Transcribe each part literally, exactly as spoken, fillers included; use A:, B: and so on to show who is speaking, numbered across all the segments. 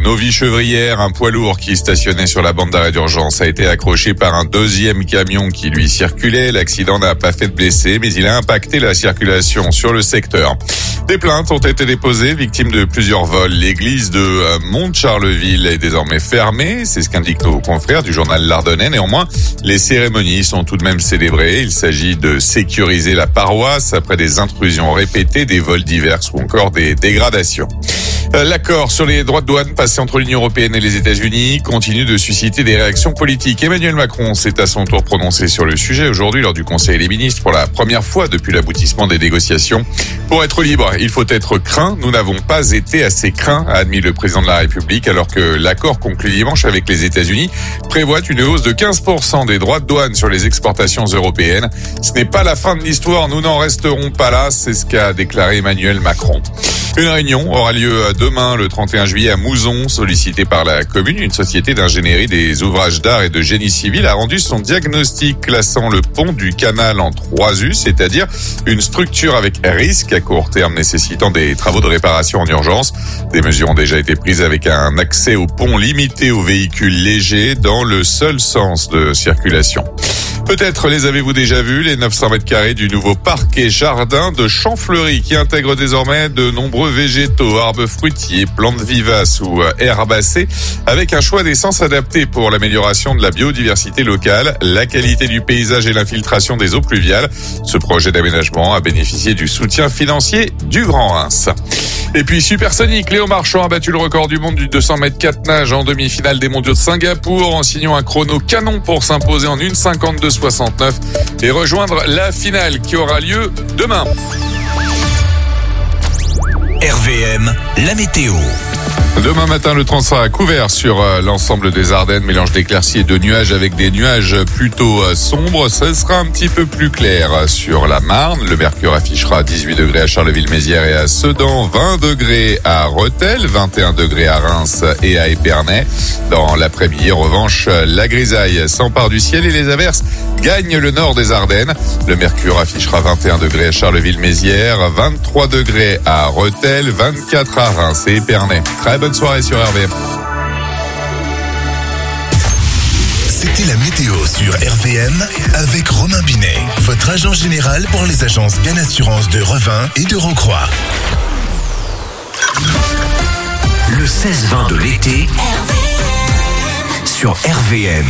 A: Novy-Chevrière, un poids lourd qui stationnait sur la bande d'arrêt d'urgence a été accroché par un deuxième camion qui lui circulait. L'accident n'a pas fait de blessés, mais il a impacté la circulation sur le secteur. Des plaintes ont été déposées, victimes de plusieurs vols. L'église de Mont-Charleville est désormais fermée, c'est ce qu'indiquent nos confrères du journal L'Ardennais. Néanmoins, les cérémonies sont tout de même célébrées. Il s'agit de sécuriser la paroisse après des intrusions répétées, des vols divers ou encore des dégradations. L'accord sur les droits de douane passé entre l'Union européenne et les États-Unis continue de susciter des réactions politiques. Emmanuel Macron s'est à son tour prononcé sur le sujet aujourd'hui lors du Conseil des ministres pour la première fois depuis l'aboutissement des négociations. Pour être libre, il faut être craint. Nous n'avons pas été assez craints, a admis le président de la République, alors que l'accord conclu dimanche avec les États-Unis prévoit une hausse de quinze pour cent des droits de douane sur les exportations européennes. Ce n'est pas la fin de l'histoire, nous n'en resterons pas là, c'est ce qu'a déclaré Emmanuel Macron. Une réunion aura lieu demain, le trente et un juillet, à Mouzon, sollicitée par la commune. Une société d'ingénierie des ouvrages d'art et de génie civil a rendu son diagnostic classant le pont du canal en trois U, c'est-à-dire une structure avec risque à court terme nécessitant des travaux de réparation en urgence. Des mesures ont déjà été prises avec un accès au pont limité aux véhicules légers dans le seul sens de circulation. Peut-être les avez-vous déjà vus, les neuf cents mètres carrés du nouveau parc et jardin de Champfleury qui intègre désormais de nombreux végétaux, arbres fruitiers, plantes vivaces ou herbacées avec un choix d'essence adapté pour l'amélioration de la biodiversité locale, la qualité du paysage et l'infiltration des eaux pluviales. Ce projet d'aménagement a bénéficié du soutien financier du Grand Reims. Et puis Supersonic, Léo Marchand a battu le record du monde du deux cents mètres quatre nages en demi-finale des mondiaux de Singapour en signant un chrono canon pour s'imposer en une cinquante-deux soixante-neuf et rejoindre la finale qui aura lieu demain.
B: R V M, la météo.
A: Demain matin, le temps sera couvert sur l'ensemble des Ardennes, mélange d'éclaircies et de nuages avec des nuages plutôt sombres. Ce sera un petit peu plus clair sur la Marne. Le mercure affichera dix-huit degrés à Charleville-Mézières et à Sedan, vingt degrés à Rethel, vingt et un degrés à Reims et à Épernay. Dans l'après-midi, en revanche, la grisaille s'empare du ciel et les averses gagnent le nord des Ardennes. Le mercure affichera vingt et un degrés à Charleville-Mézières, vingt-trois degrés à Rethel, vingt-quatre à Reims et Épernay. Très bonne soirée sur R V M.
B: C'était la météo sur R V M avec Romain Binet, votre agent général pour les agences Bien Assurance de Revin et de Rocroi. Le seize vingt de l'été sur R V M.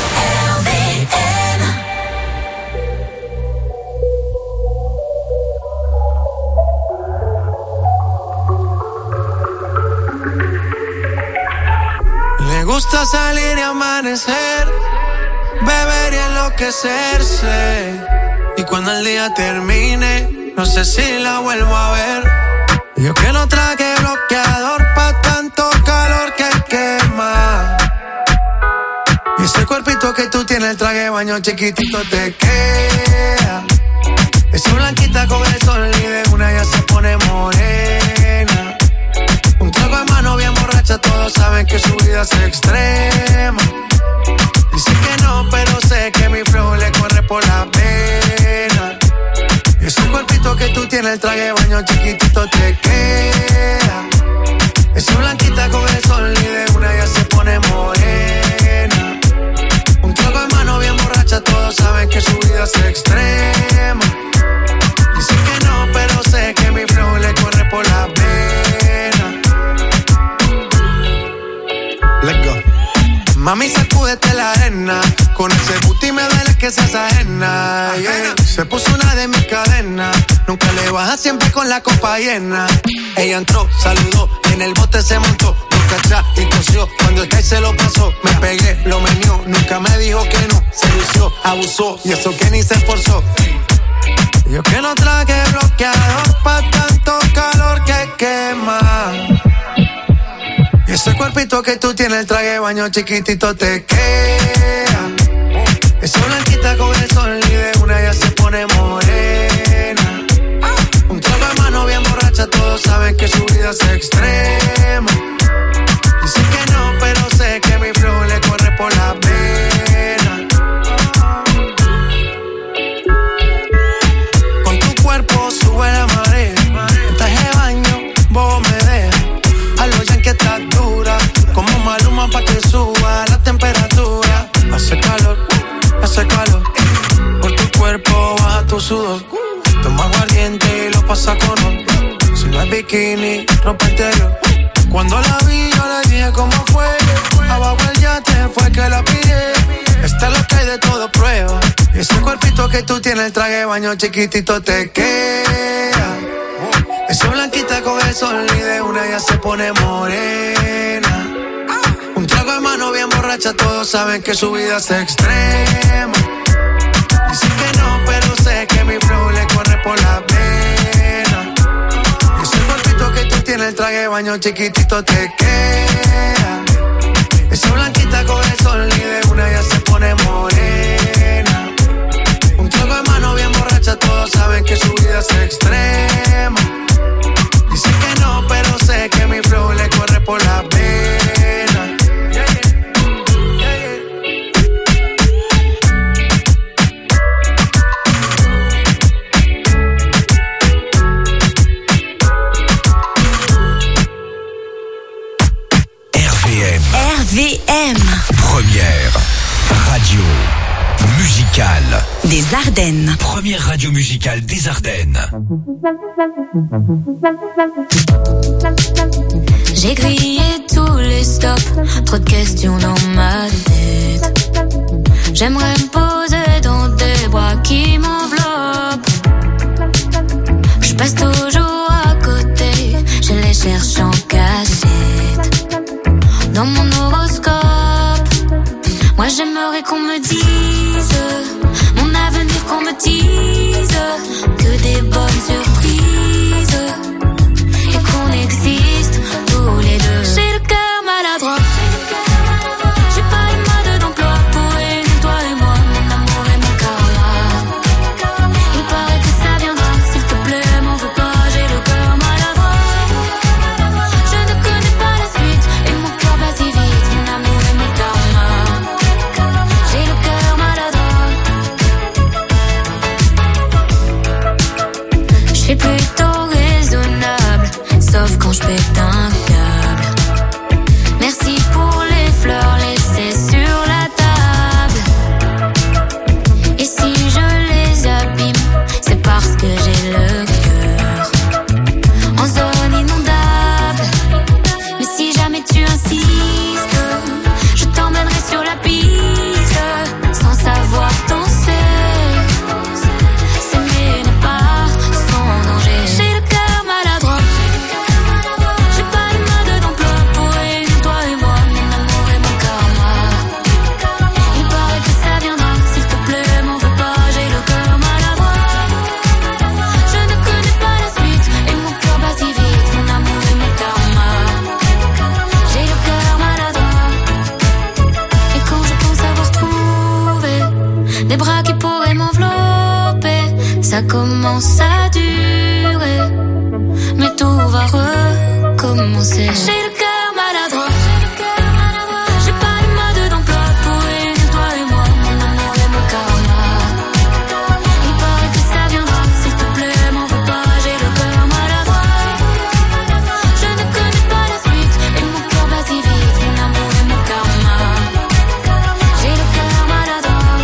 C: Me gusta salir y amanecer, beber y enloquecerse. Y cuando el día termine, no sé si la vuelvo a ver. Yo que no traje bloqueador pa' tanto calor que quema. Y ese cuerpito que tú tienes, el traje de baño chiquitito te queda. Esa blanquita con el sol y de una ya se pone morena. Un trago en mano bien borracha, todos saben que su vida es extrema. Dice que no, pero sé que mi flow le corre por la pena. Y ese cuerpito que tú tienes, el traje de baño chiquitito te queda. Esa blanquita con el sol y de una ya se pone morena. Un trago en mano bien borracha, todos saben que su vida es extrema. Dice que no, pero sé que mi flow le corre por la pena. Let's go. Mami, sacúdete la arena. Con ese booty me duele que seas ajena, yeah. Se puso una de mis cadenas. Nunca le baja, siempre con la copa llena. Ella entró, saludó, en el bote se montó. Boca atrás y tosió, cuando el Kai se lo pasó. Me pegué, lo menió, nunca me dijo que no. Se lució, abusó, y eso que ni se esforzó. Yo que no traje bloqueador pa' tanto calor que quema. Y ese cuerpito que tú tienes, el traje de baño chiquitito te queda. Esa blanquita con el sol y de una ya se pone morena. Un trago de mano bien borracha, todos saben que su vida es extrema. Dice que no, pero sé que mi flow le corre por la pena. Con tu cuerpo sube la marea. En traje de baño, vos me dejas. A lo ya que estás dura. tienes el traje de baño chiquitito te queda. Esa blanquita coge el sol y de una ya se pone morena. Un trago de mano bien borracha, todos saben que su vida es extrema. Dicen que no, pero sé que mi flow le corre por la pena. Ese cuerpito que tú tienes el traje de baño chiquitito te queda. Esa blanquita coge el sol y de una ya se pone morena. Un trago de mano bien borracha, todos saben que su vida es extrema. Dicen que no, pero sé que mi flow le corre por la pena. Yeah, yeah.
B: R V M.
D: R V M.
B: Première radio musicale
D: des Ardennes.
B: Première radio musicale des Ardennes.
E: J'ai grillé tous les stops, trop de questions dans ma tête. J'aimerais me poser dans des bras qui m'enveloppent. Je passe toujours à côté, je les cherche en cachette. Dans mon horoscope, moi j'aimerais qu'on me dise mon avenir, qu'on me dise que des bonnes surprises et qu'on existe tous les deux. J'ai le cœur maladroit, j'ai pas le mode d'emploi pour réunir toi et moi, mon amour et mon karma. Il paraît que ça viendra, s'il te plaît, m'en veux pas, j'ai le cœur maladroit. Je ne connais pas la suite et mon cœur bat si vite, mon amour et mon karma. J'ai le cœur maladroit. Je suis plutôt raisonnable, sauf quand je pète un câble. Merci pour les fleurs laissées sur la table. Et si je les abîme, c'est parce que j'ai le cœur en zone inondable. Mais si jamais tu insistes, je t'emmènerai sur la piste sans savoir danser. S'aimer n'est pas sans danger. J'ai le cœur maladroit, j'ai pas le mode d'emploi pour réunir toi et moi, mon amour et mon karma. Il paraît que ça viendra, s'il te plaît, m'en veux pas, j'ai le cœur maladroit. Je ne connais pas la suite et mon cœur bat si vite, mon amour et mon karma. J'ai le cœur maladroit. Et quand je pense avoir trouvé des bras qui pourraient m'envelopper, ça commence à durer, mais tout va recommencer. J'ai le cœur maladroit, j'ai pas le mode d'emploi pour réunir toi et moi, mon amour et mon karma. Il paraît que ça viendra, s'il te plaît, m'en veux pas, j'ai le cœur maladroit. Je ne connais pas la suite et mon cœur bat si vite, mon amour et mon karma. J'ai le cœur maladroit.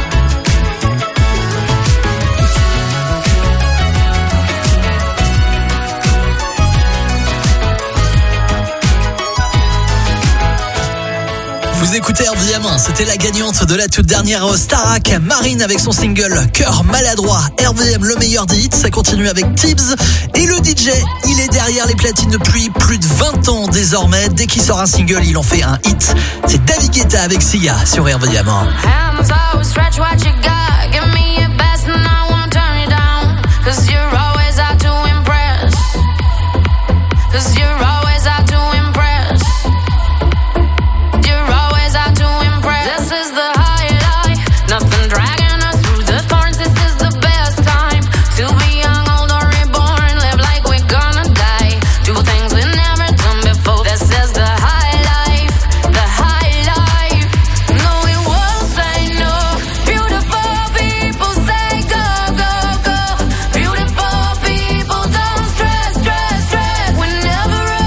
F: Vous écoutez R V M, c'était la gagnante de la toute dernière Starac, Marine avec son single Cœur maladroit. R V M, le meilleur des hits, ça continue avec Tibbs. Et le D J, il est derrière les platines depuis plus de vingt ans désormais. Dès qu'il sort un single, il en fait un hit. C'est David Guetta avec Sia sur R V M.
E: Hands always stretch what you got. Give me your best and I won't turn it down. Cause you're always out to impress. Cause you're always out to impress. You're always out to impress. This is the highlight. Nothing dragging us through the thorns. This is the best time to be young, old or reborn. Live like we're gonna die. Do things we've never done before. This is the high life. The high life. No, we won't say no. Beautiful people say go, go, go. Beautiful people don't stress, stress, stress. We're never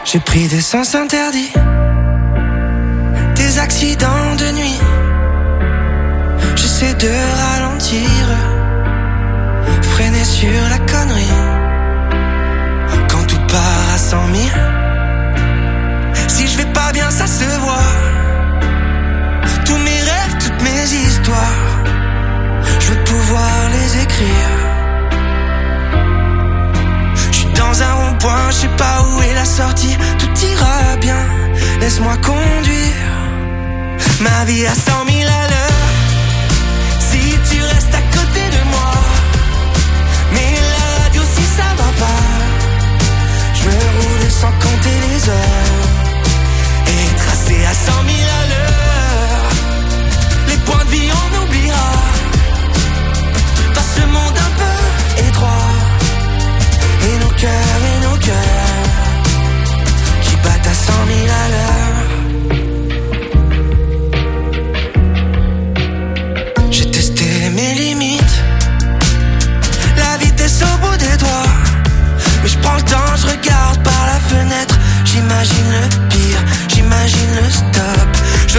C: J'ai pris des sens interdits, des accidents de nuit. J'essaie de ralentir, freiner sur la connerie. Quand tout part à cent mille, si je vais pas bien ça se voit. Tous mes rêves, toutes mes histoires, je veux pouvoir les écrire. J'suis dans un rond-point, je sais pas où est la sortie. Tout ira bien, laisse-moi conduire ma vie à cent mille à l'heure. Si tu restes à côté de moi, mais la radio si ça va pas, je veux rouler sans compter les heures et tracer à cent mille à l'heure. Les points de vie on oubliera dans ce monde un peu étroit. Et nos cœurs, et nos cœurs qui battent à cent mille à l'heure. J'ai testé mes limites, la vitesse au bout des doigts. Mais je prends le temps, je regarde par la fenêtre. J'imagine le pire, j'imagine le stop.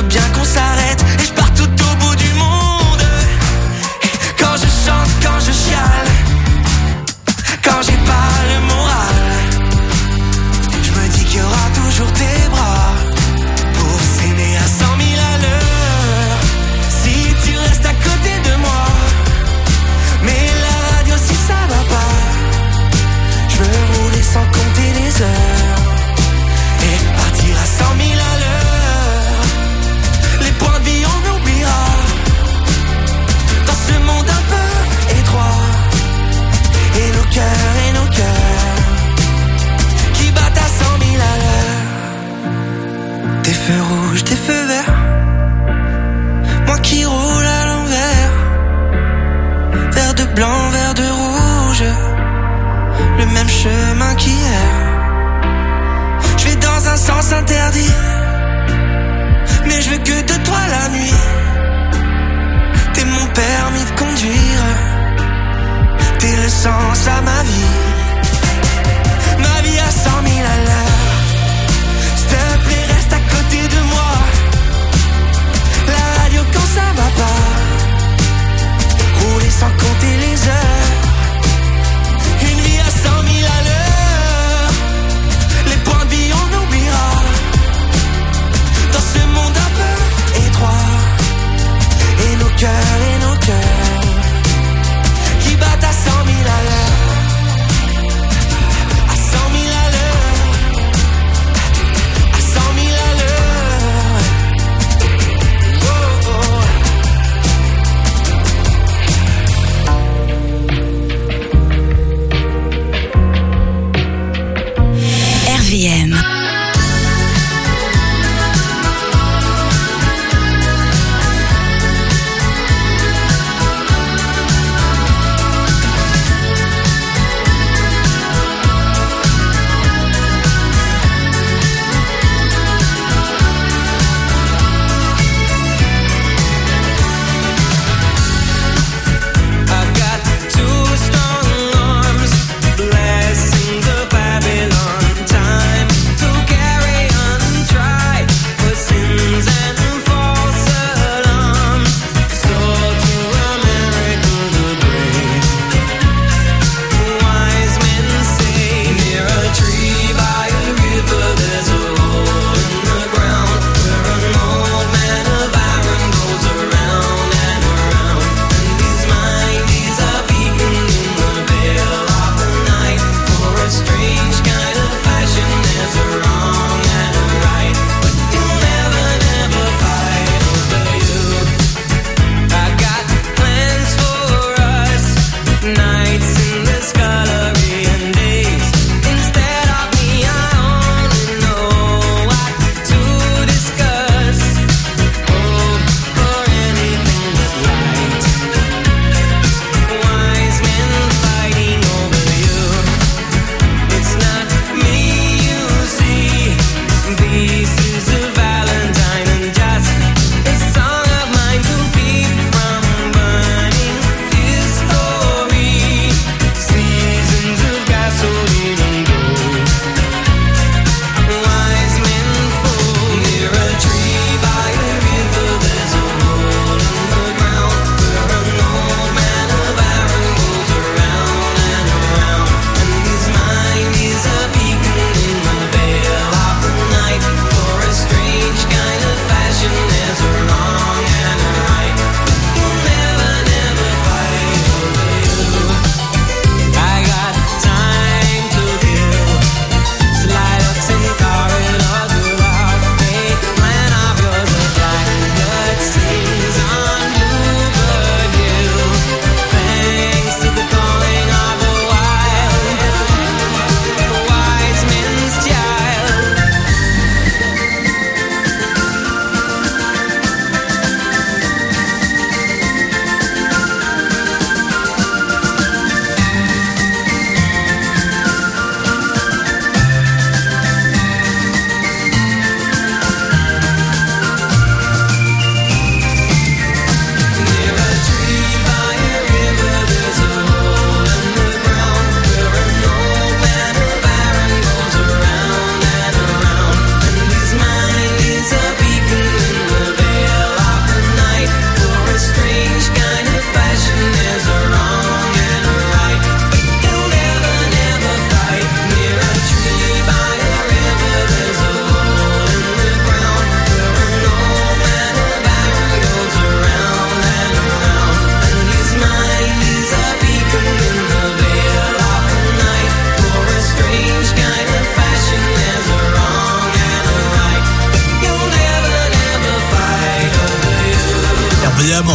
F: V M.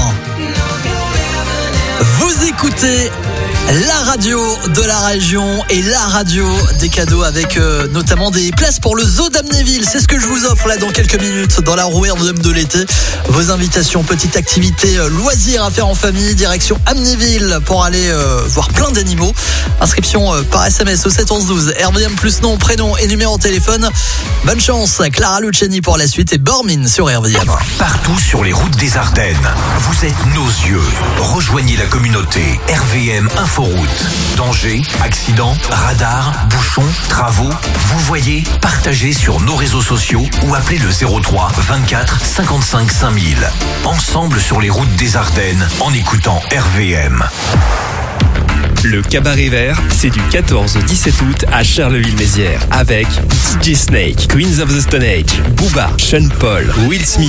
F: Vous écoutez la radio de la région et la radio des cadeaux avec euh, notamment des places pour le zoo d'Amnéville. C'est ce que je vous offre là dans quelques minutes dans la roue R V M de l'été. Vos invitations, petite activité euh, loisirs à faire en famille, direction Amnéville pour aller euh, voir plein d'animaux. Inscription euh, par S M S au sept onze douze. R V M plus nom, prénom et numéro de téléphone. Bonne chance, Clara Luciani pour la suite et Bormin sur R V M.
G: Partout sur les routes des Ardennes, vous êtes nos yeux. Rejoignez la communauté R V M Inforoute. Danger, accident, radar, bouchons, travaux. Vous voyez, partagez sur nos réseaux sociaux ou appelez le zéro trois vingt-quatre cinquante-cinq cinq mille. Ensemble sur les routes des Ardennes en écoutant R V M.
H: Le Cabaret Vert, c'est du quatorze au dix-sept août à Charleville-Mézières avec D J Snake, Queens of the Stone Age, Booba, Sean Paul, Will Smith,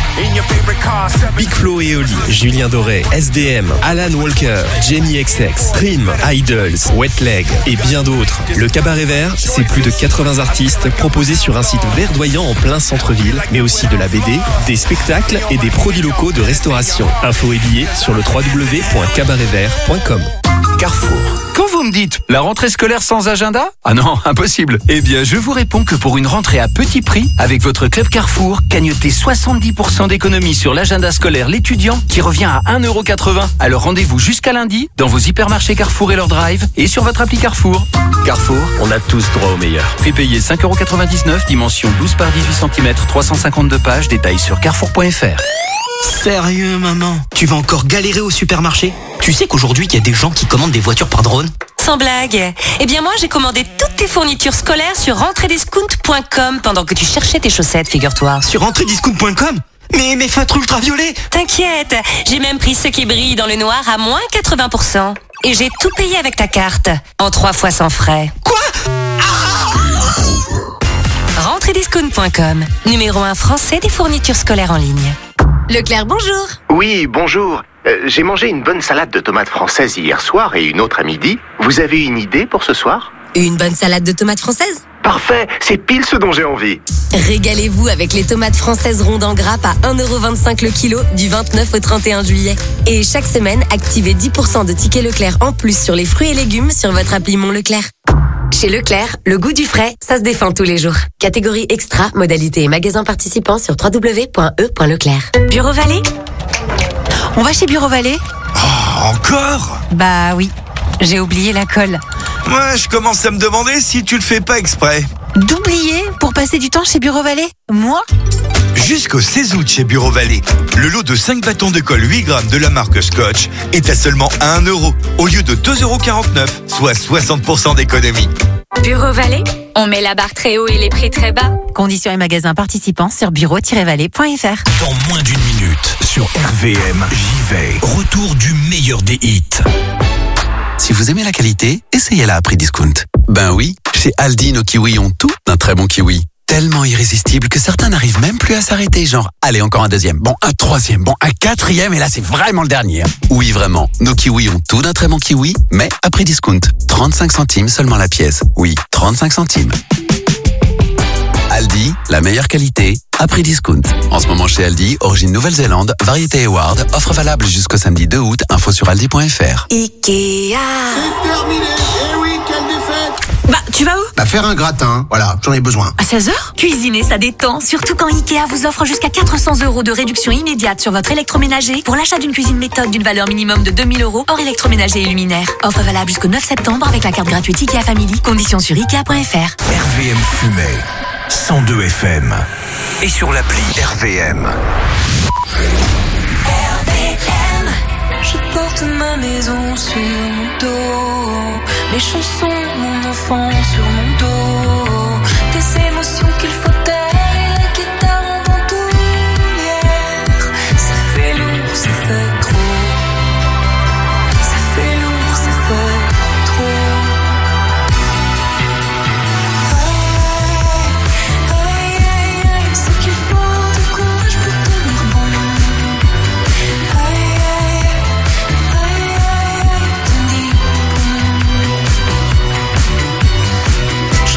H: Big Flo et Oli, Julien Doré, S D M, Alan Walker, Jenny X X, Trim, Idols, Wet Leg et bien d'autres. Le Cabaret Vert, c'est plus de quatre-vingts artistes proposés sur un site verdoyant en plein centre-ville, mais aussi de la B D, des spectacles et des produits locaux de restauration. Infos et billets sur le w w w point cabaret vert point com.
G: Carrefour. Quand vous me dites la rentrée scolaire sans agenda? Ah non, impossible. Eh bien, je vous réponds que pour une rentrée à petit prix, avec votre club Carrefour, gagnotez soixante-dix pour cent d'économie sur l'agenda scolaire l'étudiant qui revient à un euro quatre-vingts. Alors rendez-vous jusqu'à lundi dans vos hypermarchés Carrefour et leur drive et sur votre appli Carrefour. Carrefour, on a tous droit au meilleur. Prix payé cinq euros quatre-vingt-dix-neuf, dimension douze par dix-huit centimètres, trois cent cinquante-deux pages, détails sur carrefour point f r.
I: Sérieux, maman? Tu vas encore galérer au supermarché? Tu sais qu'aujourd'hui, il y a des gens qui commandent des voitures par drone?
J: Sans blague. Eh bien moi, j'ai commandé toutes tes fournitures scolaires sur rentrée discount point com pendant que tu cherchais tes chaussettes, figure-toi.
I: Sur rentrée discount point com? Mais mes feutres ultraviolets!
J: T'inquiète, j'ai même pris ceux qui brillent dans le noir à moins quatre-vingts pour cent. Et j'ai tout payé avec ta carte, en trois fois sans frais.
I: Quoi?
J: rentrée discount point com, numéro un français des fournitures scolaires en ligne.
K: Leclerc, bonjour.
L: Oui, bonjour. Euh, j'ai mangé une bonne salade de tomates françaises hier soir et une autre à midi. Vous avez une idée pour ce soir?
K: Une bonne salade de tomates françaises?
L: Parfait, c'est pile ce dont j'ai envie.
K: Régalez-vous avec les tomates françaises rondes en grappe à un euro vingt-cinq le kilo du vingt-neuf au trente et un juillet. Et chaque semaine, activez dix pour cent de tickets Leclerc en plus sur les fruits et légumes sur votre appli Mon Leclerc. Chez Leclerc, le goût du frais, ça se défend tous les jours. Catégorie extra, modalité et magasin participant sur w w w point e point leclerc.
J: Bureau Vallée? On va chez Bureau Vallée?
M: Oh, encore?
J: Bah oui, j'ai oublié la colle.
M: Moi, je commence à me demander si tu le fais pas exprès.
J: D'oublier pour passer du temps chez Bureau Vallée? Moi?
M: Jusqu'au seize août chez Bureau Vallée, le lot de cinq bâtons de colle huit grammes de la marque Scotch est à seulement un euro au lieu de deux euros quarante-neuf, soit soixante pour cent d'économie.
K: Bureau Vallée, on met la barre très haut et les prix très bas.
J: Conditions et magasins participants sur bureau tiret vallée point f r.
G: Dans moins d'une minute, sur R V M, j'y vais. Retour du meilleur des hits.
N: Si vous aimez la qualité, essayez-la à prix discount. Ben oui, chez Aldi, nos kiwis ont tout d'un très bon kiwi. Tellement irrésistible que certains n'arrivent même plus à s'arrêter, genre, allez, encore un deuxième, bon, un troisième, bon, un quatrième, et là, c'est vraiment le dernier. Oui, vraiment, nos kiwis ont tout d'un très bon kiwi, mais à prix discount. trente-cinq centimes seulement la pièce. Oui, trente-cinq centimes. Aldi, la meilleure qualité, à prix discount. En ce moment chez Aldi, origine Nouvelle-Zélande, variété Award, offre valable jusqu'au samedi deux août, info sur aldi point f r.
K: Ikea.
O: C'est terminé, et oui, quelle défaite!
J: Bah, tu vas où?
O: Bah, faire un gratin, voilà, j'en ai besoin.
J: À seize heures? Cuisiner, ça détend. Surtout quand Ikea vous offre jusqu'à quatre cents euros de réduction immédiate sur votre électroménager pour l'achat d'une cuisine méthode d'une valeur minimum de deux mille euros hors électroménager et luminaire. Offre valable jusqu'au neuf septembre avec la carte gratuite Ikea Family. Conditions sur ikea point f r.
G: R V M Fumée, cent deux F M. Et sur l'appli R V M.
E: R V M. Je porte ma maison sur mon dos, mes chansons, mon enfant sur mon dos, des émotions qu'il faut taire et la guitare en bandoulière. Ça fait lourd, ça fait trop. Ça fait lourd, ça fait trop. Aïe, aïe, aïe, ce qu'il faut de courage pour tenir bon. Aïe, aïe, aïe, aïe, tenir bon.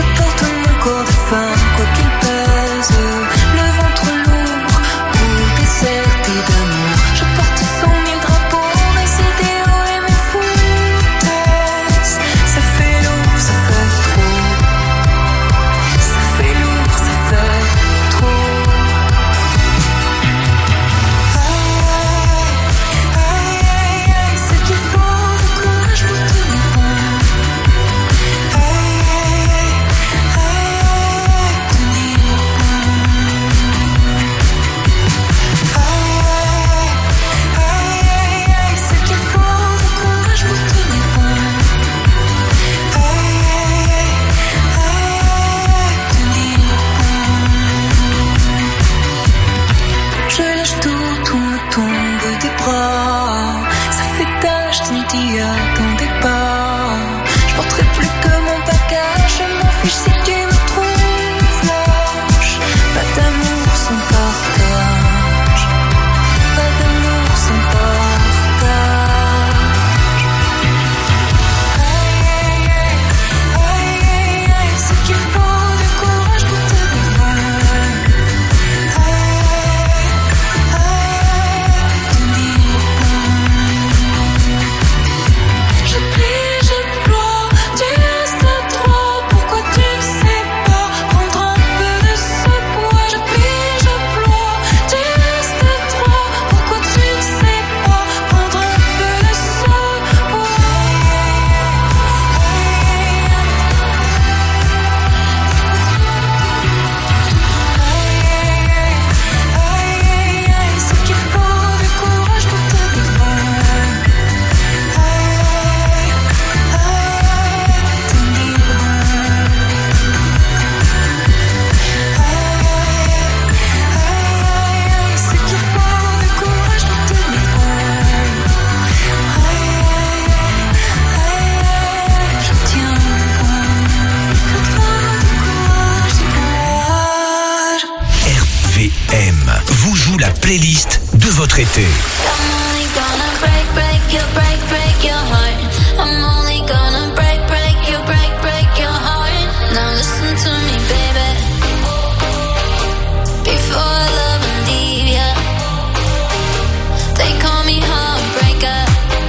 B: playlist de votre été.
E: I'm only gonna break, break your, break, break your heart. I'm only gonna break, break your, break, break your heart. Now listen to me, baby. Before I love and leave ya, they call me heartbreaker.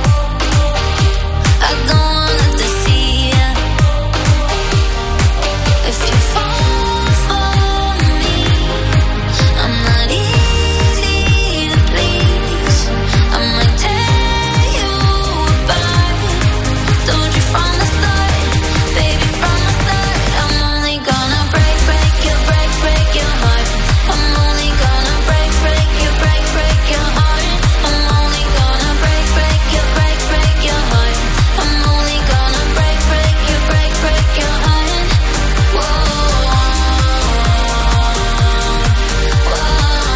E: I don't wanna deceive ya. If you fall for me, I'm not easy to please. I might tear you apart. Told you from the start, baby, from the start. I'm only gonna break, break your, break, break your heart. I'm only gonna break, break your, break, break your heart. I'm only gonna break, break your, break, break your heart. I'm only gonna break, break your, break, break your heart. Whoa, whoa.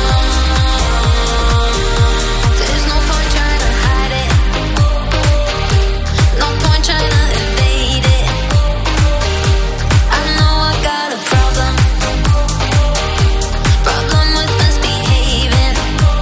E: There's no point trying to hide it. No point trying to evade it. I know I got a problem. Problem with misbehaving.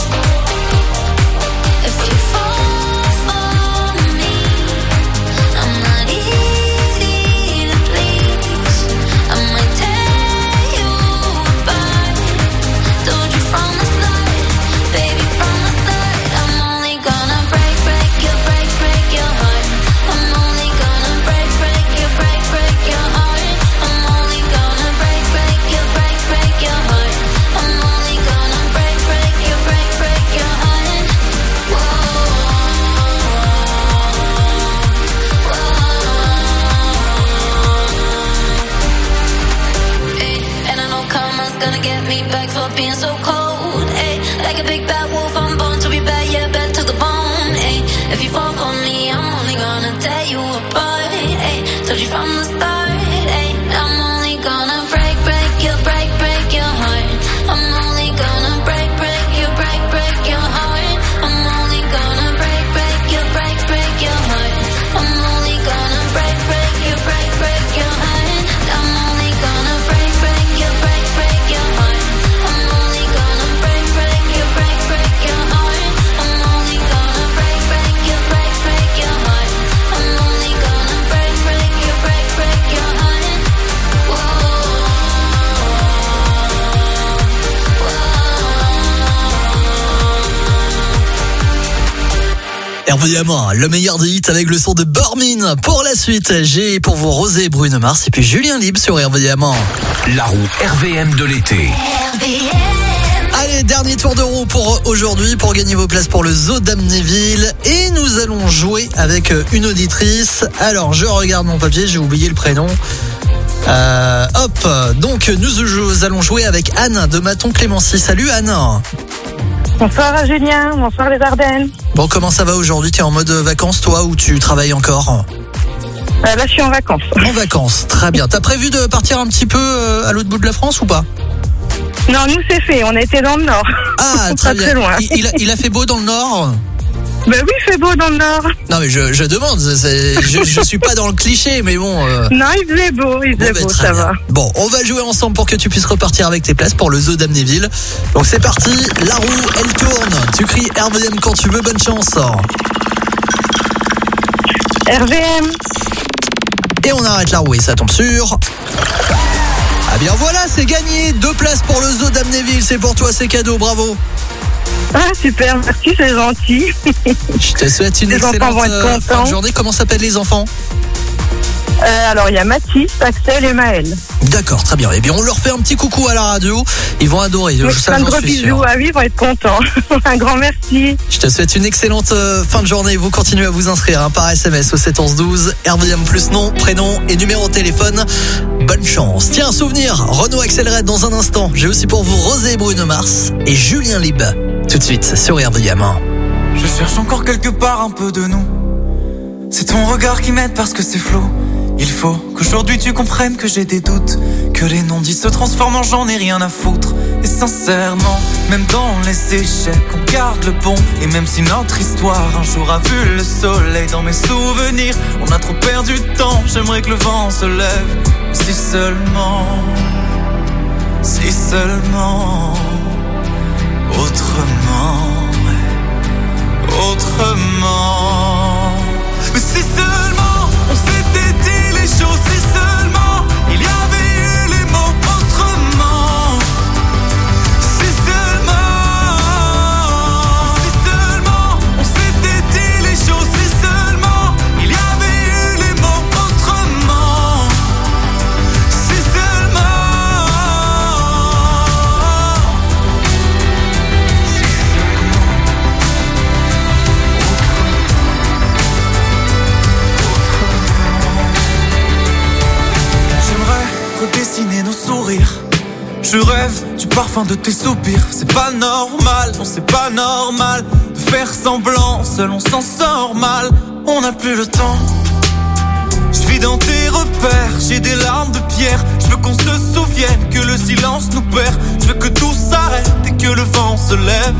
E: If you fall for me, I'm not easy to please. I might tear you apart. Told you from the start, baby, from the start. I'm only gonna break, break your, break, break your heart. I'm only gonna break, break your, break, break your heart. I'm only gonna break, break your, break, break your heart. I'm only gonna break, break your, break, break your heart. Whoa, whoa. Ay, and I know karma's gonna get me back for being so cold. Ay, like a big bad wolf, I'm born to be bad, yeah, bad to the bone. Ay, if you fall for me, I'm only gonna tear you apart. Ay, told you from the start. Ay, I'm only gonna break, break your, break, break your heart. I'm only gonna break, break your, break, break your heart. I'm only gonna break, break your, break, break your heart. I'm only gonna break, break your, break, break your heart. I'm only gonna break, break your, break, break your heart. I'm only gonna break, break your, break, break your heart. I'm only gonna break, break your, break, break your heart. I'm only gonna break, break your, break, break your heart. Whoa,
F: R V M, le meilleur des hits avec le son de Bormin. Pour la suite, j'ai pour vous Rosé, Bruno Mars et puis Julien Libre sur R V M.
B: La roue R V M de l'été.
F: Allez, dernier tour de roue pour aujourd'hui pour gagner vos places pour le Zoo d'Amnéville. Et nous allons jouer avec une auditrice. Alors, je regarde mon papier, j'ai oublié le prénom. Euh, hop, donc nous allons jouer avec Anne de Maton-Clémency. Salut Anne.
P: Bonsoir Julien, bonsoir les Ardennes.
F: Bon, comment ça va aujourd'hui? T'es en mode vacances toi ou tu travailles encore?
P: euh, Là je suis en vacances.
F: En vacances, très bien. T'as prévu de partir un petit peu euh, à l'autre bout de la France ou pas?
P: Non, nous c'est fait, on a été dans le nord.
F: Ah, très
P: pas
F: bien.
P: Très loin.
F: Il, il, a, il a fait beau dans le nord?
P: Ben oui, il fait beau dans le nord.
F: Non mais je, je demande, c'est, je, je suis pas dans le cliché, mais bon... Euh...
P: Non, il faisait beau, il faisait bon, beau, ben, ça bien. Va.
F: Bon, on va jouer ensemble pour que tu puisses repartir avec tes places pour le Zoo d'Amnéville. Donc c'est parti, la roue, elle tourne. Tu cries R V M quand tu veux, bonne chance.
P: R V M.
F: Et on arrête la roue et ça tombe sur... Ah bien voilà, c'est gagné. Deux places pour le Zoo d'Amnéville, c'est pour toi, c'est cadeau, bravo.
P: Ah super, merci, c'est gentil.
F: Je te souhaite une
P: les
F: excellente euh, fin de journée. Comment s'appellent les enfants?
P: euh, Alors il y a Mathis, Axel et Maël.
F: D'accord, très bien. Eh bien on leur fait un petit coucou à la radio. Ils vont adorer.
P: Oui,
F: ça,
P: un
F: j'en
P: gros
F: suis
P: bisou,
F: sûr.
P: ah oui, ils vont être contents. Un grand merci.
F: Je te souhaite une excellente euh, fin de journée. Vous continuez à vous inscrire hein, par S M S au sept onze douze. R V M plus nom, prénom et numéro de téléphone. Bonne chance. Tiens, un souvenir. Renaud accélère dans un instant. J'ai aussi pour vous Rosé, Bruno Mars et Julien Libre. Tout de suite sur R V M.
Q: Je cherche encore quelque part un peu de nous. C'est ton regard qui m'aide parce que c'est flou. Il faut qu'aujourd'hui tu comprennes que j'ai des doutes, que les non-dits se transforment en j'en ai rien à foutre. Et sincèrement, même dans les échecs, on garde le bon. Et même si notre histoire un jour a vu le soleil, dans mes souvenirs, on a trop perdu de temps. J'aimerais que le vent se lève. Si seulement, si seulement. autrement, autrement. Mais si seulement on s'était dit les choses, si seulement il y avait eu les mots autrement. Si seulement, si seulement on s'était dit les choses, si seulement il y avait eu les mots autrement. Si seulement. J'aimerais redessiner nos sourires. Je rêve du parfum de tes soupirs. C'est pas normal, non c'est pas normal de faire semblant, seul on s'en sort mal. On n'a plus le temps. Je vis dans tes repères, j'ai des larmes de pierre. Je veux qu'on se souvienne que le silence nous perd. Je veux que tout s'arrête et que le vent se lève.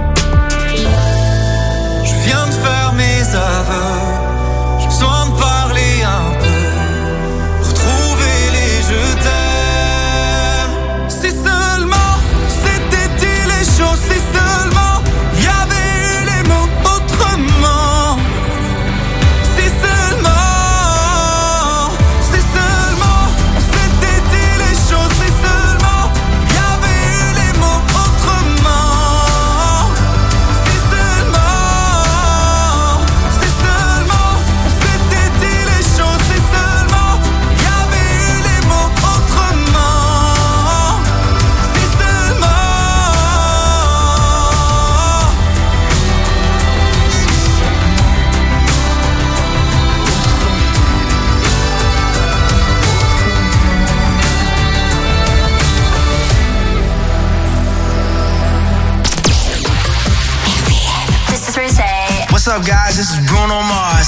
Q: Je viens de faire mes aveux. J'ai besoin de parler un peu. Retrouver les je t'aime. Si seulement c'était dit les choses, si seulement il y avait eu les mots autrement. Si seulement, si seulement on s'était dit les choses, si seulement il y avait eu les mots autrement. Si seulement, si seulement on s'était dit les choses, si seulement il y avait eu les mots autrement. Si seulement.
E: This is Rosé.
R: What's up, guys? This is Bruno Mars.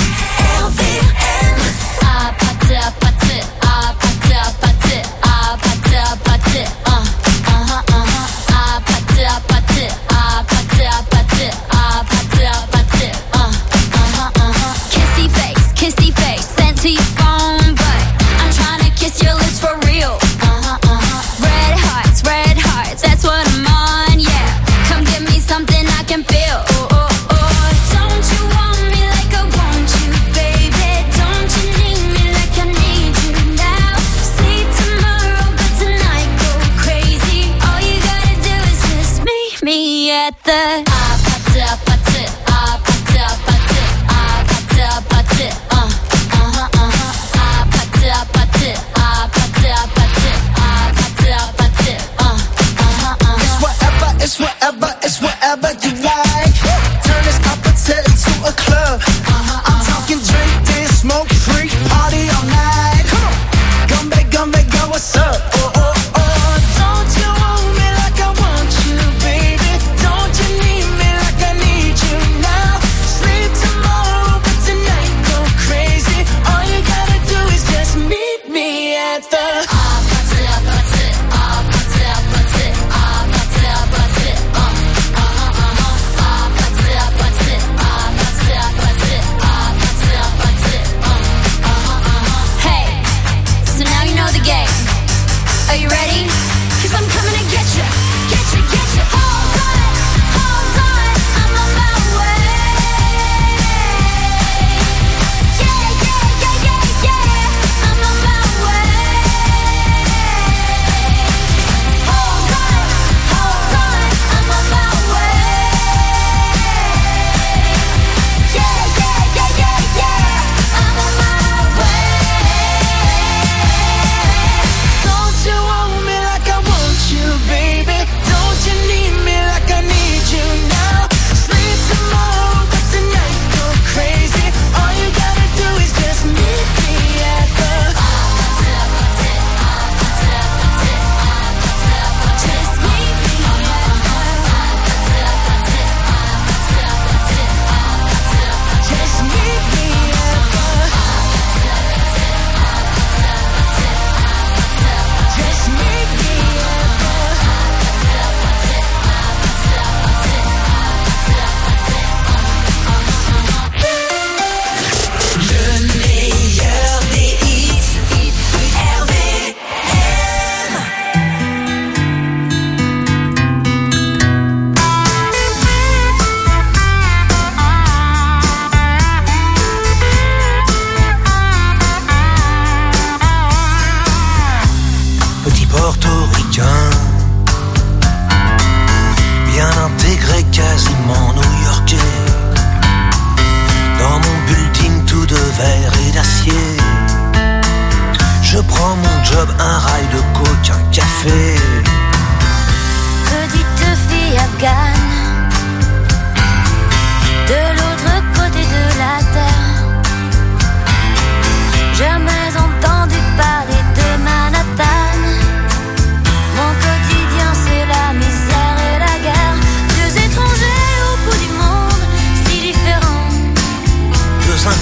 E: Ah, pâté, ah, pâté, ah, pâté, ah, pâté, ah, pâté, ah, pâté, ah, uh-huh, uh-huh. Ah, pâté, ah, pâté, ah, pâté, ah, pâté, ah, pâté, ah, pâté, ah, uh-huh, uh-huh. Kissy face, kissy face, sent to your phone, but I'm trying to kiss your lips for real. Uh-huh, uh-huh. Red hearts, red hearts, that's what I'm on, yeah. Come give me something I can feel. Oh, oh, oh. Don't you want me like I want you, baby? Don't you need me like I need you now? See tomorrow, but tonight go crazy. All you gotta do is just meet me at the ah, pâté, ah, pâté, ah, pâté, ah, pâté, ah, pâté, ah, pâté, uh, uh-huh, uh-huh. Ah, pâté, ah, pâté, ah, pâté, ah, pâté, ah, pâté, ah, pâté, uh, uh-huh, uh-huh.
R: It's whatever, it's whatever, it's whatever you like. Turn this opposite into a club. I'm talking drink, dance, smoke, freak, party all night. Come on, Gumbe, Gumbe, go, what's up? Oh, oh, oh. Don't you want me like I want you, baby? Don't you need me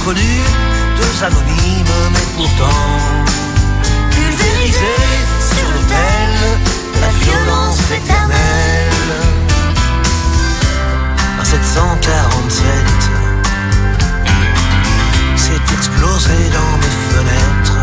R: inconnus, deux anonymes, mais pourtant pulvérisés sur l'autel, la violence éternelle. À sept cent quarante-sept, c'est explosé dans mes fenêtres.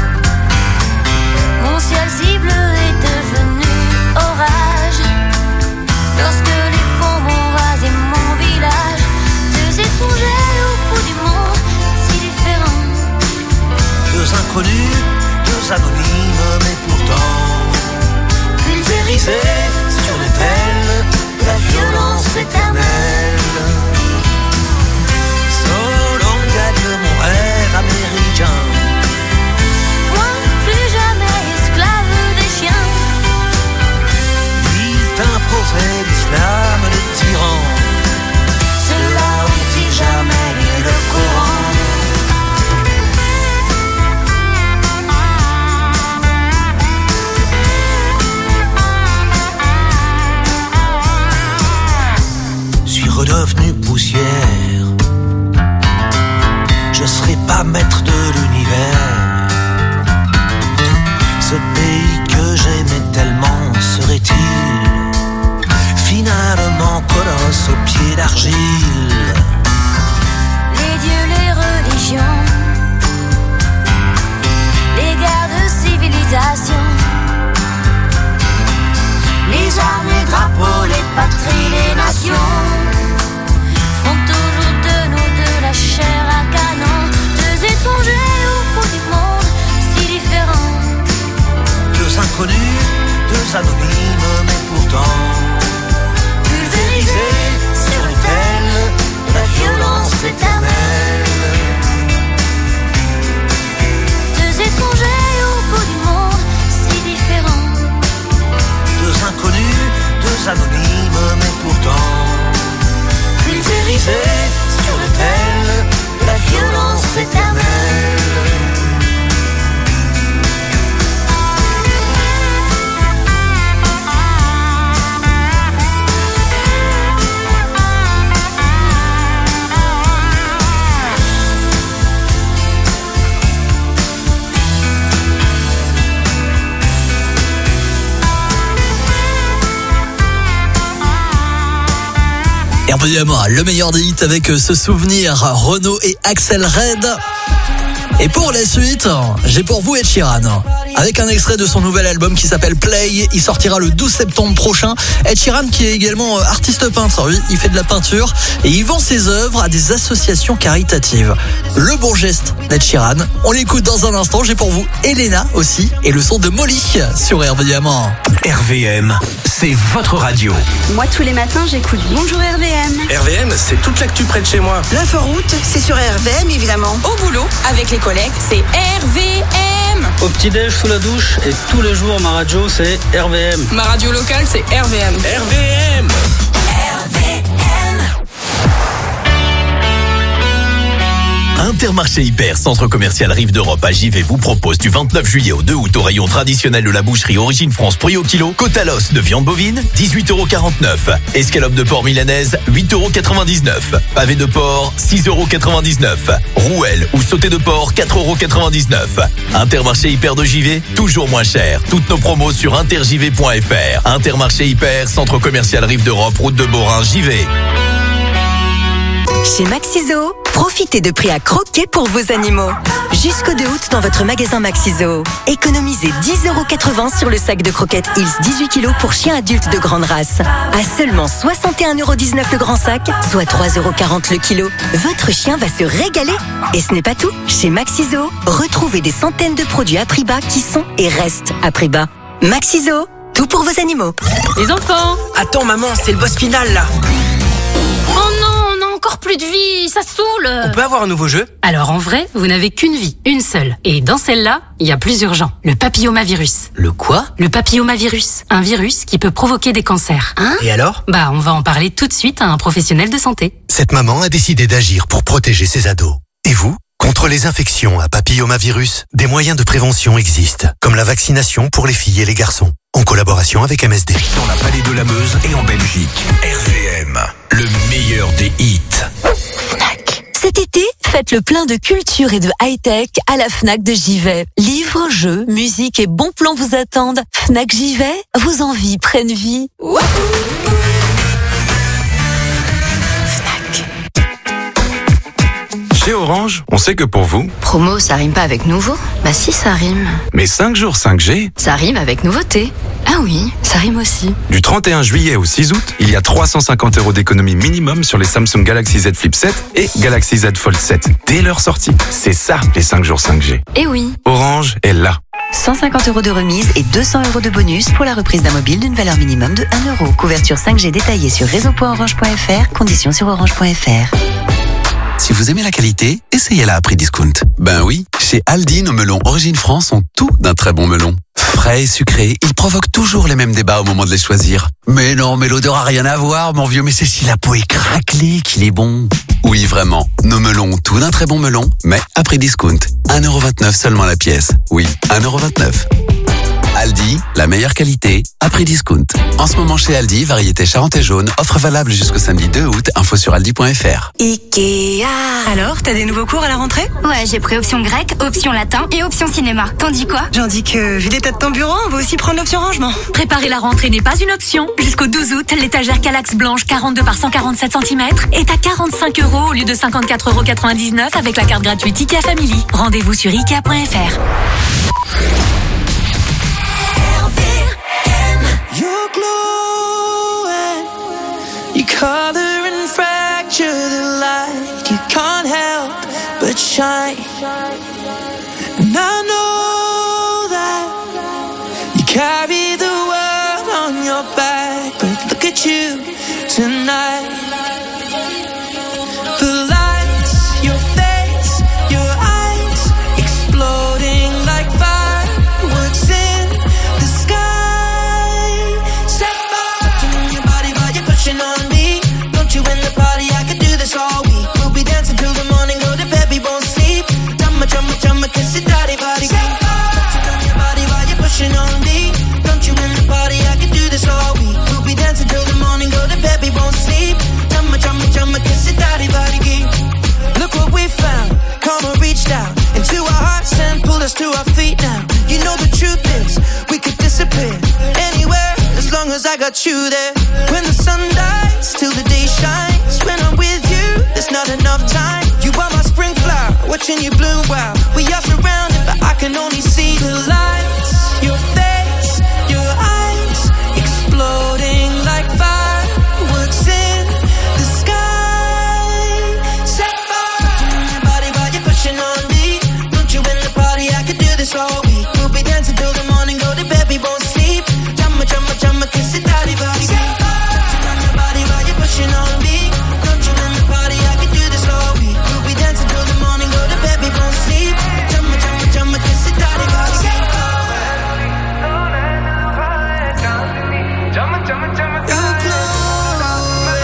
E: Mon ciel si bleu est devenu orage lorsque les bombes ont rasé mon village. Deux étrangers au bout du monde, si différents.
R: Deux inconnus, deux anonymes, mais pourtant pulvérisés sur l'autel, la violence éternelle. Solon gagne mon rêve américain.
E: Moi, plus jamais esclave des chiens.
R: Il t'imposait l'islam, les tyrans. Ceux-là ont-ils jamais lu le Coran? Suis redevenu poussière. Je serai pas maître de l'univers. Ce pays que j'aimais tellement serait-il finalement colosse aux pieds d'argile?
E: Les dieux, les religions, les guerres de civilisation,
R: Les armes, les drapeaux, les patries, les nations
E: font toujours de nous de la chair à canon. Deux étrangers au bout du monde, si différents.
R: Deux inconnus, deux anonymes, mais pourtant pulvérisés sur l'autel, la violence éternelle.
E: Deux étrangers au bout du monde, si différents.
R: Deux inconnus, deux anonymes, mais pourtant pulvérisés sur l'autel, la violence éternelle.
F: R V M, le meilleur des hits avec ce souvenir, Renaud et Axel Red. Et pour la suite, j'ai pour vous Ed Sheeran, avec un extrait de son nouvel album qui s'appelle Play. Il sortira le douze septembre prochain. Ed Sheeran qui est également artiste peintre, oui, il fait de la peinture et il vend ses œuvres à des associations caritatives. Le bon geste d'Ed Sheeran, on l'écoute dans un instant. J'ai pour vous Elena aussi et le son de Molly sur R V M.
B: R V M, c'est votre radio.
S: Moi, tous les matins, j'écoute Bonjour R V M.
T: R V M, c'est toute l'actu près de chez moi.
S: L'inforoute, c'est sur R V M, évidemment.
U: Au boulot, avec les collègues, c'est R V M.
V: Au petit-déj, sous la douche, et tous les jours, ma radio, c'est R V M.
U: Ma radio locale, c'est R V M.
T: R V M.
B: Intermarché Hyper, centre commercial Rive d'Europe à Givet, vous propose du vingt-neuf juillet au deux août au rayon traditionnel de la boucherie Origine France prix au kilo, côte à l'os de viande bovine, dix-huit euros quarante-neuf. Escalope de porc milanaise, huit euros quatre-vingt-dix-neuf. Pavé de porc, six euros quatre-vingt-dix-neuf. Rouelle ou sauté de porc, quatre euros quatre-vingt-dix-neuf. Intermarché Hyper de Givet, toujours moins cher. Toutes nos promos sur intergivet point f r. Intermarché Hyper, centre commercial Rive d'Europe, route de Borin, Givet.
W: Chez Maxiso, profitez de prix à croquer pour vos animaux. Jusqu'au deux août dans votre magasin Maxiso. Économisez dix euros quatre-vingts sur le sac de croquettes Hills dix-huit kilos pour chiens adultes de grande race. À seulement soixante et un euros dix-neuf le grand sac, soit trois euros quarante le kilo. Votre chien va se régaler. Et ce n'est pas tout. Chez Maxiso, retrouvez des centaines de produits à prix bas qui sont et restent à prix bas. Maxiso, tout pour vos animaux.
U: Les enfants.
I: Attends maman, c'est le boss final là.
U: Oh non, on a encore plus de vie, ça saoule.
I: On peut avoir un nouveau jeu?
U: Alors en vrai, vous n'avez qu'une vie, une seule. Et dans celle-là, il y a plus urgent. Le papillomavirus.
I: Le quoi?
U: Le papillomavirus. Un virus qui peut provoquer des cancers.
I: Hein? Et alors?
U: Bah, on va en parler tout de suite à un professionnel de santé.
X: Cette maman a décidé d'agir pour protéger ses ados. Et vous? Contre les infections à papillomavirus, des moyens de prévention existent, comme la vaccination pour les filles et les garçons, en collaboration avec M S D.
B: Dans la vallée de la Meuse et en Belgique, R V M, le meilleur des hits.
W: Cet été, faites
A: Faites le plein de culture et de high-tech à la Fnac de Givet. Livres, jeux, musique et bons plans vous attendent. Fnac Givet, vos envies prennent vie. Wouhou!
C: Chez Orange, on sait que pour vous...
D: Promo, ça rime pas avec nouveau? Bah si, ça rime.
C: Mais cinq jours cinq G...
D: Ça rime avec nouveauté. Ah oui, ça rime aussi.
C: Du trente et un juillet au six août, il y a trois cent cinquante euros d'économie minimum sur les Samsung Galaxy Z Flip sept et Galaxy Z Fold sept. Dès leur sortie. C'est ça, les cinq jours cinq G.
D: Eh oui.
C: Orange est là.
H: cent cinquante euros de remise et deux cents euros de bonus pour la reprise d'un mobile d'une valeur minimum de un euro. Couverture cinq G détaillée sur réseau point orange point f r. Conditions sur orange point f r.
N: Si vous aimez la qualité, essayez-la à prix discount. Ben oui, chez Aldi, nos melons Origine France ont tout d'un très bon melon. Frais et sucrés, ils provoquent toujours les mêmes débats au moment de les choisir. Mais non, mais l'odeur a rien à voir, mon vieux, mais c'est si la peau est craquelée qu'il est bon. Oui, vraiment, nos melons ont tout d'un très bon melon, mais à prix discount. un euro vingt-neuf seulement la pièce. Oui, un euro vingt-neuf. Aldi, la meilleure qualité, à prix discount. En ce moment chez Aldi, variété Charente et jaune, offre valable jusqu'au samedi deux août, info sur aldi point f r.
H: Ikea. Alors, t'as des nouveaux cours à la rentrée?
Y: Ouais, j'ai pris option grec, option latin et option cinéma. T'en dis quoi?
H: J'en dis que, vu l'état de ton bureau, on va aussi prendre l'option rangement.
J: Préparer la rentrée n'est pas une option. Jusqu'au douze août, l'étagère Calax blanche quarante-deux par cent quarante-sept centimètres est à quarante-cinq euros au lieu de cinquante-quatre euros quatre-vingt-dix-neuf avec la carte gratuite Ikea Family. Rendez-vous sur ikea point f r.
R: You're glowing, you color and fracture the light. You can't help but shine. And I know that you carry the world on your back. But look at you tonight. The lights, your face, your eyes, exploding like fireworks in the sky. On me, don't you in the party? I could do this all week. We'll be dancing till the morning, go to bed, we won't sleep. Chumma, chumma, chumma, kiss it, daddy, body. Touching on your body while you're pushing on me. Don't you in the party? I could do this all week. We'll be dancing till the morning, go to bed, we won't sleep. Chumma, chumma, chumma, kiss it, daddy, body. Look what we found. Karma reached out into our hearts and pulled us to our feet now. You know the truth is, we could disappear anywhere as long as I got you there. When the sun dies, till the day shines. When I'm with you, there's not enough time. You are my spring flower, watching you bloom wild. We are surrounded, but I can only see the lights. Your face, your eyes, exploding like fireworks in the sky. Set fire to your body while you're pushing on me. Don't you in the party? I could do this all week. We'll be dancing till the morning, go to bed, we won't sleep. Chumma, chumma, chumma, kiss it, daddy, body. Touching on your body while you're pushing on me. Don't you in the party? I could do this all week. We'll be dancing till the morning, go to bed, we won't sleep. Chumma, chumma, chumma, kiss it, daddy, body. You're glowing.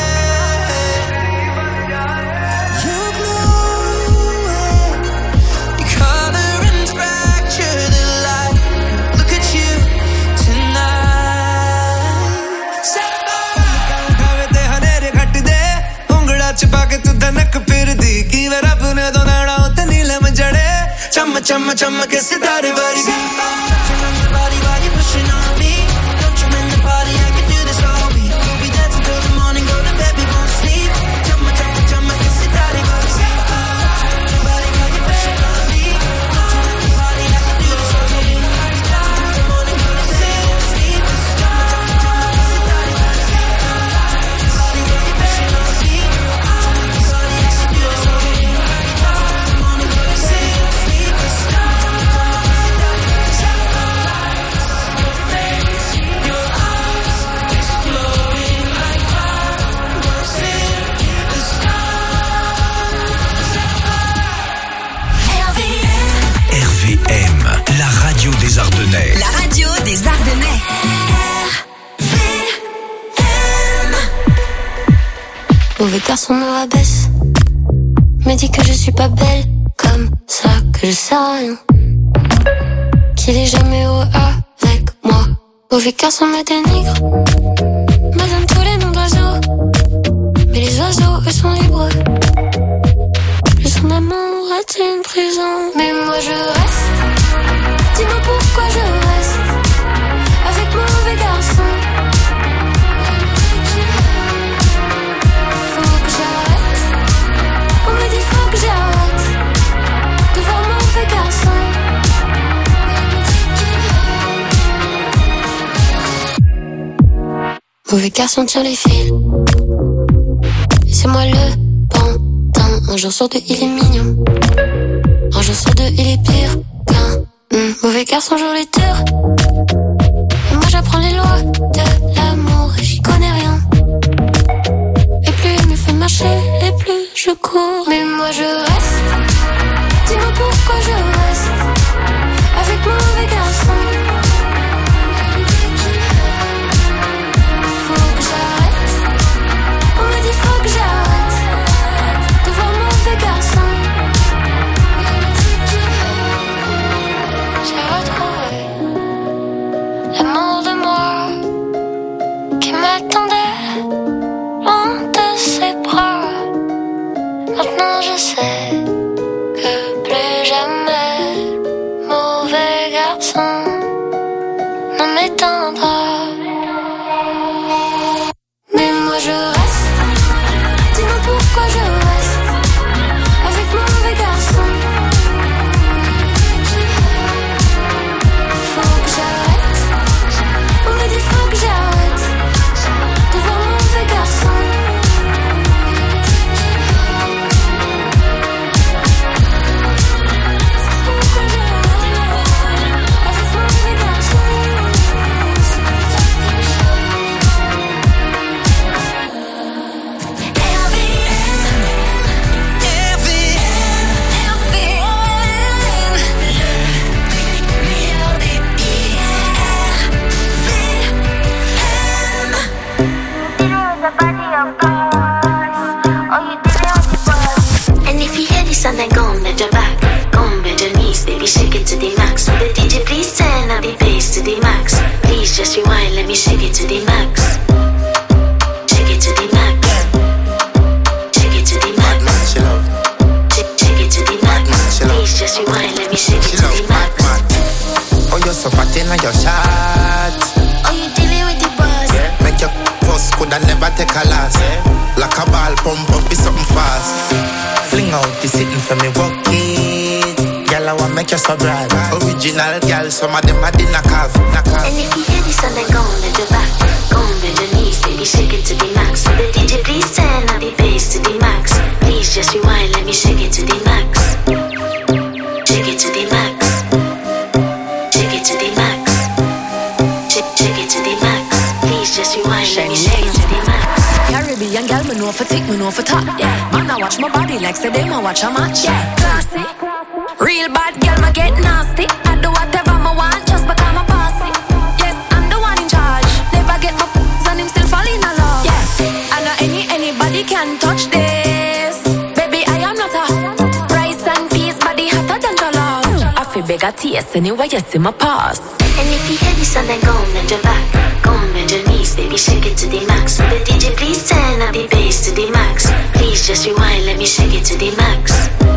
R: You're glowing. You color and fracture the light. Look at you tonight.
Z: ते हनेरे घट दे उंगड़ा छुपा के तू धनक फिर दी की वे रब ने दो नाड़ा उते नीलम जड़े
R: चम चम चम के सितारे वाली body while you're pushing on me. Don't you in the party? I could do this all week. We'll be dancing till the morning, go to bed, we won't sleep. Chum chum chum के सितारे वाली body while you're pushing on me. Don't you in the party? I could do this all week. We'll be dancing till the morning, go to bed, we won't sleep. Chum chum chum के सितारे वाली body while you're pushing on me. Don't you in the party? I could do this all week. We'll be dancing till the morning, go to bed, we won't sleep.
B: R V M, la radio des Ardennais.
H: La radio des Ardennais.
E: Mauvais garçon me rabaisse, me dit que je suis pas belle, comme ça que je sais rien, qu'il est jamais heureux avec moi. Mauvais garçon me dénigre, me donne tous les noms d'oiseaux, mais les oiseaux eux sont libres. Le son de une prison. Mais moi je reste. Dis-moi pourquoi je reste avec mauvais garçon. Faut que j'arrête. On me dit faut que j'arrête de voir mauvais garçon. Mauvais garçon tire les fils. Et c'est moi le pantin. Un jour sur deux il est mignon. Un jour sur deux il est pire qu'un mmh. Mauvais garçon joue les tours. Et moi j'apprends les lois de l'amour. Et j'y connais rien. Et plus il me fait marcher, et plus je cours. Mais moi je reste. Dis-moi pourquoi je reste avec mon mauvais garçon. Faut que j'arrête. On me dit faut que j'arrête de voir mon mauvais garçon. J'ai retrouvé l'amour de moi qui m'attendait loin de ses bras. Maintenant je sais que plus jamais mauvais garçon ne m'éteindra. Mais moi je reste. Dis-moi pourquoi je reste avec mon mauvais garçon. Faut que j'arrête. On me dit faut que j'arrête de voir mon mauvais garçon.
G: And if you hear this song, then come bend your back, come bend your knees, baby, shake it to the max. Will the D J please turn up the bass to the max? Please just rewind, let me shake it to the max. Shake it to the max. Shake it to the max. Shake, shake it to the max. Please just rewind, let me shake it to the max.
K: Oh, you're so fat in your shot.
G: Oh, you dealing with the boss?
K: Make your first could I never take a last. Like a ball pump up, be something fast. Fling out the sitting for me, walk it. Girl, I want make you so bright. Original girl, some of them are in a calf.
G: And if you hear this song, then go on bend your back, go on bend your knees, baby, shake it to the max. Will the D J please turn up the bass to the max? Please just rewind, let me shake it to the max. Shake it to the max. Shake it to the max. Shake, shake it to the max. Please just rewind, let me shake it to the max.
L: Caribbean girl, me know for tick, me know for top. Yeah, man, I watch my body like say them I watch a match. Yeah, classy, real bad girl, me get nasty. I do whatever me want just because I'm bossy. Yes, I'm the one in charge. Never get my p***s and him still fall in love. Yeah, I know any anybody can touch this. Baby, I am not a rice and peas body hotter than jollof. I feel beg a taste anyway, you see my pass.
G: And if you hear this song, then go on bend your back, go on bend your knees, baby, shake it to the max. Will the D J please turn up the bass to the max? Please just rewind, let me shake it to the max.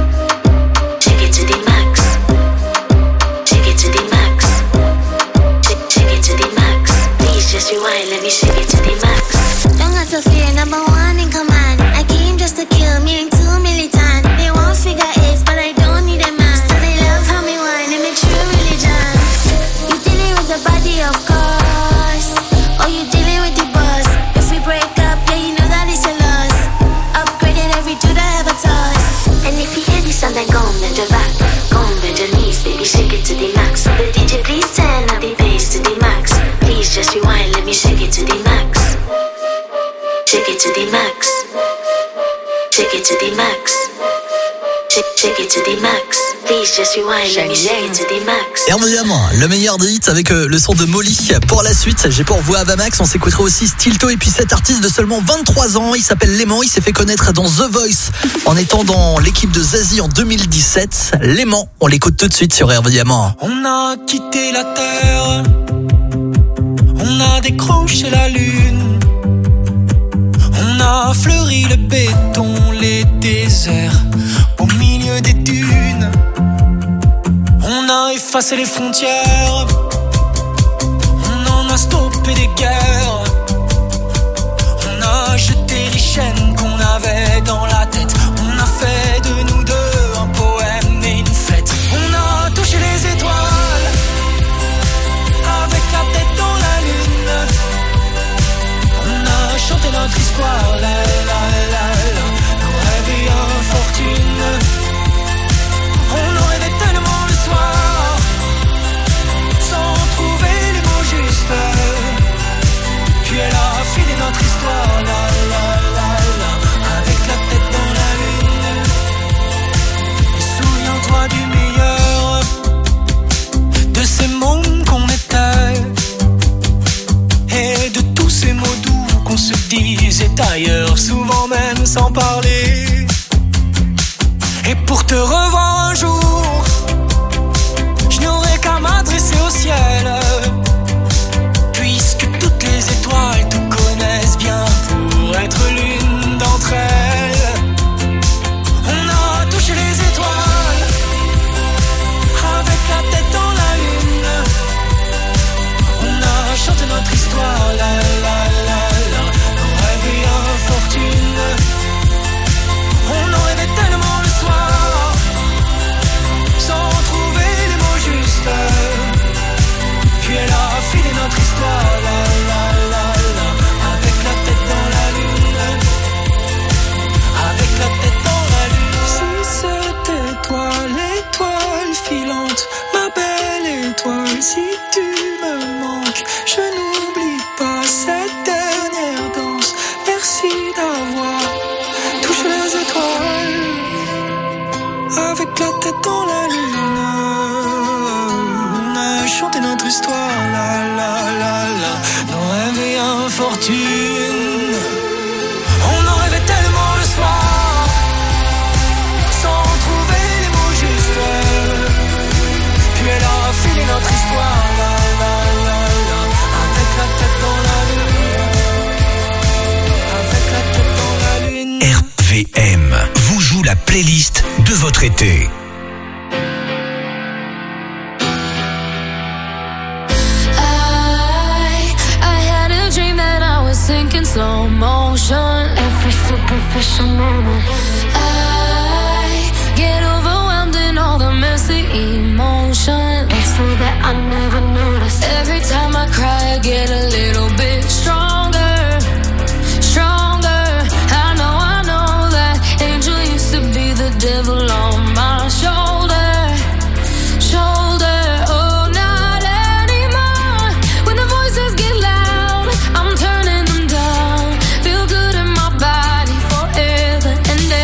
G: Shake it to the max. Shake it to the max. Shake, shake it to the max. Please just rewind, let me shake it to the max.
E: Don't got to fear, number one in command. I came just to kill me, ain't too militant. They won't figure eight, but I don't need a man. So they love how me whine, it makes true religion. You dealing with the body, of course. Oh, you dealing with the boss. If we break up, yeah, you know that it's a loss. Upgraded every dude I ever tossed.
G: And if you hear this song, then go on bend your back, go on bend your knees, baby, shake it to the max. Will the D J please turn up the bass to the max? Please just rewind, let me shake it to the max. Shake it to the max. Shake it to the max. Shake, shake it to the max. Please just rewind, let me shake it to the max.
F: R V M, le meilleur des hits avec euh, le son de Molly. Pour la suite, j'ai pour vous Avamax, on s'écoutera aussi Stilto et puis cet artiste de seulement vingt-trois ans, il s'appelle Léman, il s'est fait connaître dans The Voice en étant dans l'équipe de Zazie en deux mille dix-sept. Léman, on l'écoute tout de suite sur R V M.
M: On a quitté la terre, on a décroché la lune, on a fleuri le béton, les déserts, au milieu des dunes. effacé les frontières. On en a stoppé des guerres. On a jeté les chaînes qu'on avait dans la tête. On a fait de nous deux un poème et une fête. On a touché les étoiles avec la tête dans la lune. On a chanté notre histoire, la la la la, nos rêves et infortunes. On en rêvait tellement le soir, sans trouver les mots justes. Puis elle a filé notre histoire, la la la la, avec la tête dans la lune. Et souviens-toi du meilleur, de ces mondes qu'on était, et de tous ces mots doux qu'on se disait ailleurs, souvent même sans parler. Et pour te revoir un jour, je n'aurai qu'à m'adresser au ciel, puisque toutes les étoiles te connaissent bien pour être l'une d'entre elles. On a touché les étoiles avec la tête dans la lune. On a chanté notre histoire, la la la la, nos rêves et infortunes. On en rêvait tellement le soir, sans trouver les mots justes. Puis elle a filé notre histoire, la la la la, avec la tête dans la lune. Avec la tête dans la lune. Si c'était toi l'étoile filante, ma belle étoile, si tu me manques, je n'oublie pas cette dernière danse. Merci d'avoir touché les étoiles avec la tête dans la lune. On a chanté notre histoire, la la la la, nos rêves et infortunes. On en rêvait tellement le soir, sans trouver les mots justes. Puis elle a filé notre histoire, la la la la, avec la tête dans la lune. Avec la tête dans la lune.
B: R V M vous joue la playlist de votre été.
E: I, I had a dream that I was sinking slow motion. Every superficial moment. I get overwhelmed in all the messy emotions. It's so that I never noticed. Every time I cry, I get a little bit stronger, stronger. I know, I know that angel used to be the devil on my shoulder, shoulder. Oh, not anymore. When the voices get loud, I'm turning them down. Feel good in my body forever and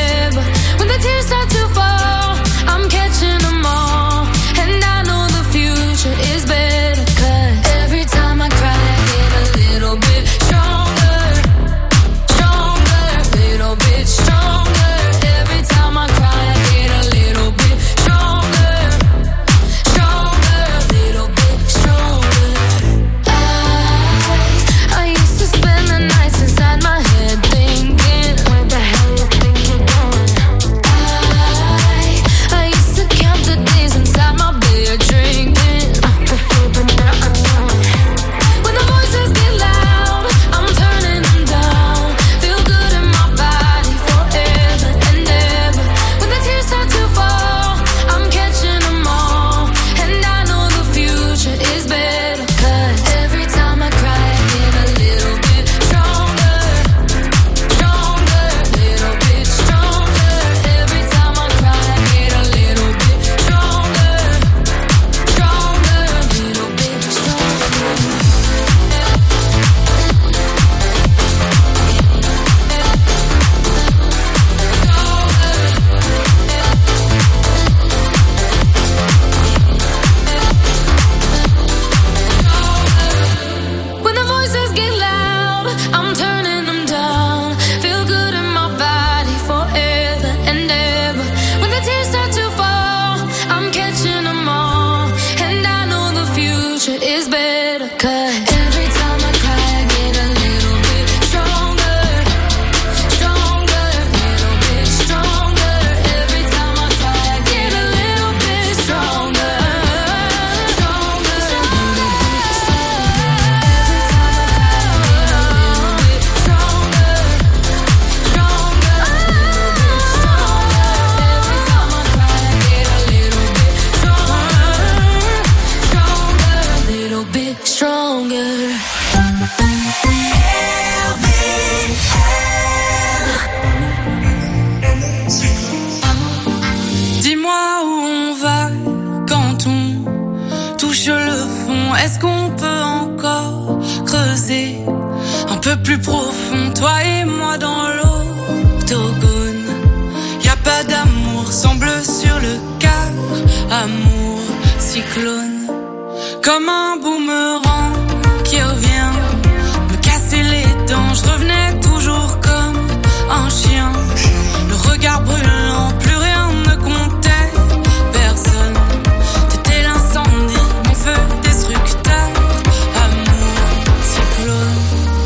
O: Est-ce qu'on peut encore creuser un peu plus profond, toi et moi dans l'octogone? Y a pas d'amour, semble sur le quart, amour cyclone, comme un boomerang qui revient me casser les dents. Je revenais toujours comme un chien, le regard brûlant, plus rien ne comptait, personne. T'étais l'incendie, mon feu destructeur, amour cyclone.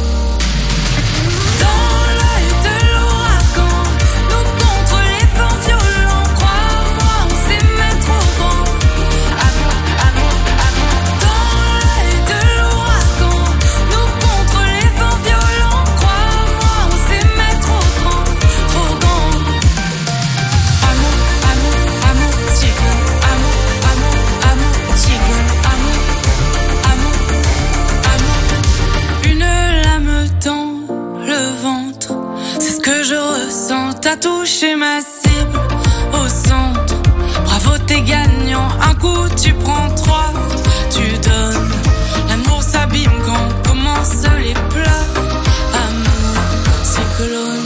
O: Dans l'œil de l'ouragan, nous contre les vents violents, crois-moi, on s'aimait trop grand. Amour, amour, amour. Dans l'œil de l'ouragan, nous contre les vents violents, crois-moi, on s'aimait trop grand, trop grand. Amour, amour, amour, cyclone. Amour, amour, amour, cyclone. Amour, amour, amour. Une lame dans le ventre, c'est ce que je ressens. T'as touché ma cible au centre. Bravo, t'es gagnant. Un coup, tu prends trois, tu donnes. L'amour s'abîme quand commencent les pleurs. Amour cyclone.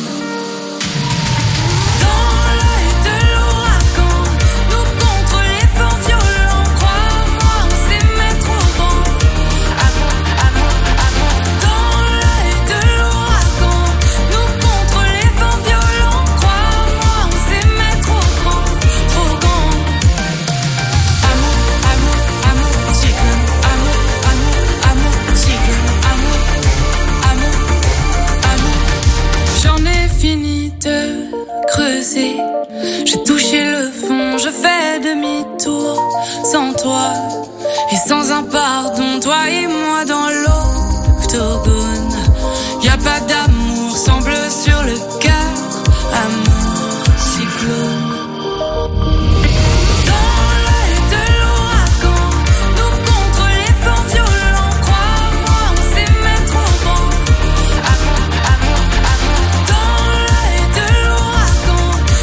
O: Dans l'œil de l'ouragan, nous contre les vents violents, crois-moi, on s'aimait trop grand. Amour, amour, amour. Dans l'œil de l'ouragan, nous contre les vents violents, crois-moi, on s'aimait trop grand, trop grand. Amour, amour, amour, cyclone. Amour, amour, amour, cyclone. Amour, amour, amour. J'en ai fini de creuser, j'ai touché le fond, je fais demi-tour sans toi et sans un pardon, toi et moi dans